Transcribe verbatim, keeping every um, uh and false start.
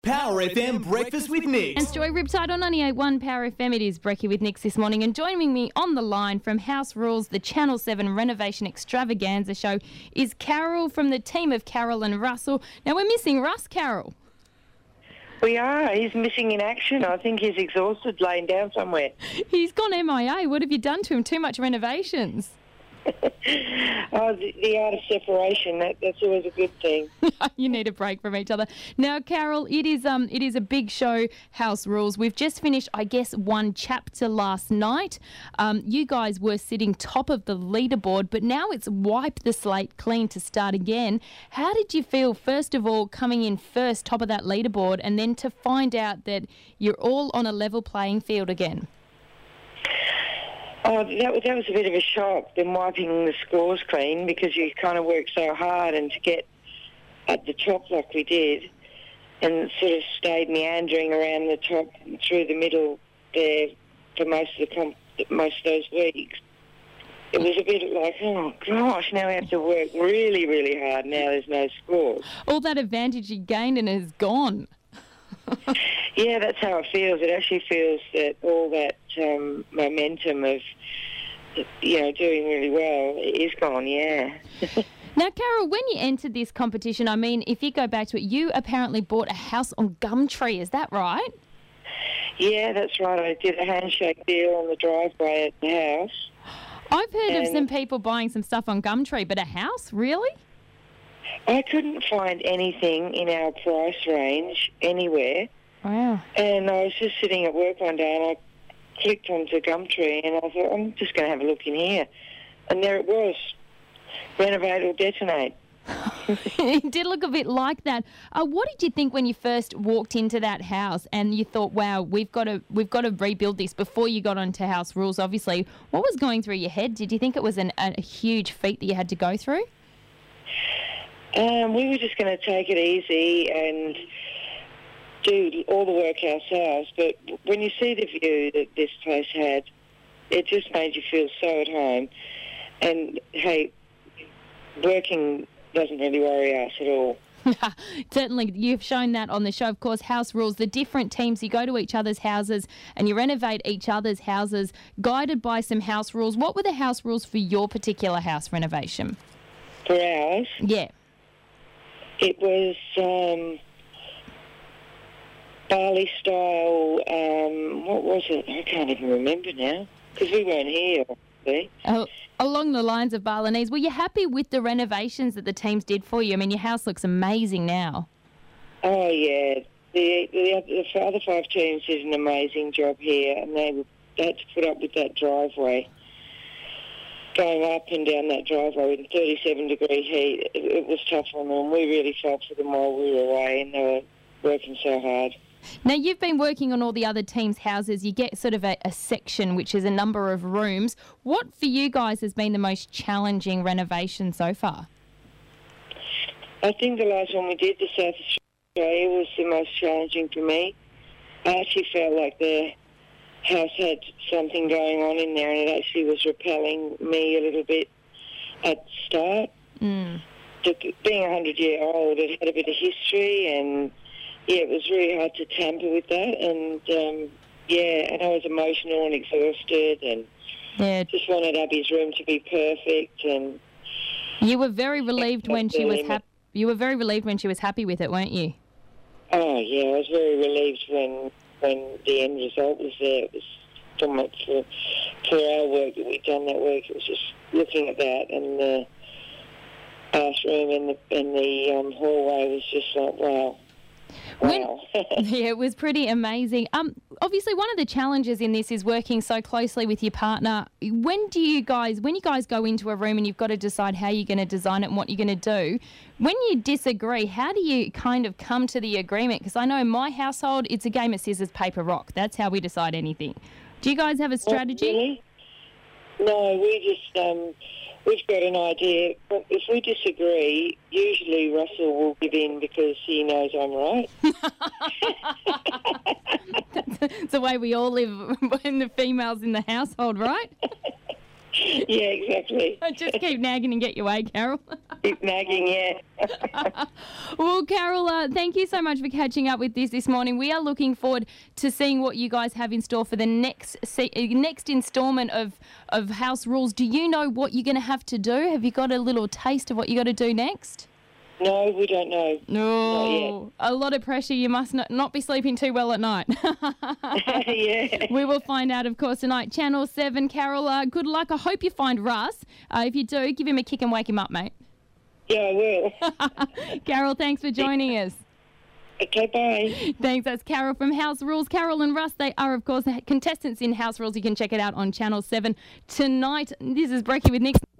Power F M Breakfast with Nick. And Joy Riptide on ninety-eight point one Power F M. It is Brekkie with Nix this morning. And joining me on the line from House Rules, the Channel seven Renovation Extravaganza show, is Carol from the team of Carol and Russell. Now, we're missing Russ, Carol. We are. He's missing in action. I think he's exhausted, laying down somewhere. He's gone M I A. What have you done to him? Too much renovations. oh, the, the art of separation, that, that's always a good thing. You need a break from each other. Now, Carol, it is um, it is a big show, House Rules. We've just finished, I guess, one chapter last night. Um, you guys were sitting top of the leaderboard, but now it's wiped the slate clean to start again. How did you feel, first of all, coming in first, top of that leaderboard, and then to find out that you're all on a level playing field again? Oh, that was, that was a bit of a shock, them wiping the scores clean, because you kind of worked so hard, and to get at the top like we did and sort of stayed meandering around the top through the middle there for most of the comp- most of those weeks. It was a bit like, oh, gosh, now we have to work really, really hard. Now there's no scores. All that advantage you gained and is gone. Yeah, that's how it feels. It actually feels that all that um, momentum of, you know, doing really well is gone, yeah. Now, Carol, when you entered this competition, I mean, if you go back to it, you apparently bought a house on Gumtree, is that right? Yeah, that's right. I did a handshake deal on the driveway at the house. I've heard and of some people buying some stuff on Gumtree, but a house, really? I couldn't find anything in our price range anywhere. Wow. And I was just sitting at work one day and I clicked onto Gumtree and I thought, I'm just going to have a look in here. And there it was. Renovate or detonate. It did look a bit like that. Uh, what did you think when you first walked into that house and you thought, wow, we've got to we've got to rebuild this before you got onto House Rules, obviously? What was going through your head? Did you think it was an, a huge feat that you had to go through? Um, we were just going to take it easy and do all the work ourselves. But when you see the view that this place had, it just made you feel so at home. And, hey, working doesn't really worry us at all. Certainly, you've shown that on the show. Of course, House Rules, the different teams, you go to each other's houses and you renovate each other's houses, guided by some house rules. What were the house rules for your particular house renovation? For ours? Yeah. It was um, Bali style, um, what was it? I can't even remember now, because we weren't here, obviously. Oh, along the lines of Balinese, were you happy with the renovations that the teams did for you? I mean, your house looks amazing now. Oh, yeah. The, the, the other five teams did an amazing job here, and they, they had to put up with that driveway. Going up and down that driveway in thirty-seven degree heat, it, it was tough on them. We really felt for them while we were away, and they were working so hard. Now, you've been working on all the other teams' houses. You get sort of a, a section, which is a number of rooms. What, for you guys, has been the most challenging renovation so far? I think the last one we did, the South Australia, was the most challenging for me. I actually felt like the house had something going on in there, and it actually was repelling me a little bit at the start. Mm. Being a hundred-year-old, it had a bit of history, and, yeah, it was really hard to tamper with that. And, um, yeah, and I was emotional and exhausted and yeah. just wanted Abby's room to be perfect. And you were very relieved when she was happy. You were very relieved when she was happy with it, weren't you? Oh, yeah, I was very relieved when... when the end result was there. It was so much for, for our work that we'd done that work. It was just looking at that, and the bathroom and the, and the um, hallway was just like, wow. When, wow. Yeah, it was pretty amazing. Um, obviously, one of the challenges in this is working so closely with your partner. When do you guys, when you guys go into a room and you've got to decide how you're going to design it and what you're going to do, when you disagree, how do you kind of come to the agreement? Because I know in my household, it's a game of scissors, paper, rock. That's how we decide anything. Do you guys have a strategy? Oh, really? No, we just, um, we've got an idea. But if we disagree, usually Russell will give in because he knows I'm right. It's the way we all live when the females in the household, right? Yeah, exactly. Just keep nagging and get your way, Carol. Keep nagging, yeah. Well, Carol, uh, thank you so much for catching up with this this morning. We are looking forward to seeing what you guys have in store for the next se- next instalment of, of House Rules. Do you know what you're going to have to do? Have you got a little taste of what you got to do next? No, we don't know. No, a lot of pressure. You must not, not be sleeping too well at night. Yeah. We will find out, of course, tonight. Channel seven, Carol, uh, good luck. I hope you find Russ. Uh, if you do, give him a kick and wake him up, mate. Yeah, I will. Carol, thanks for joining us. Okay, bye. Thanks. That's Carol from House Rules. Carol and Russ, they are, of course, contestants in House Rules. You can check it out on Channel seven tonight. This is Brekkie with Nick.